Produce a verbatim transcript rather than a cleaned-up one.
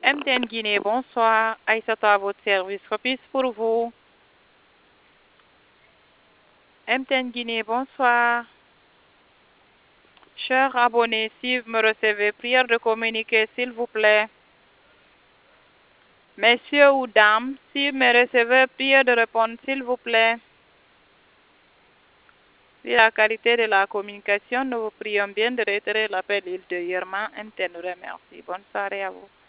M T N Guinée, bonsoir. Aïssata à votre service. Repise pour vous. M T N Guinée, bonsoir. Chers abonnés, si vous me recevez, prière de communiquer, s'il vous plaît. Messieurs ou dames, si vous me recevez, prière de répondre, s'il vous plaît. Si la qualité de la communication, nous vous prions bien de retirer l'appel ultérieurement. M T N nous remercie. Bonne soirée à vous.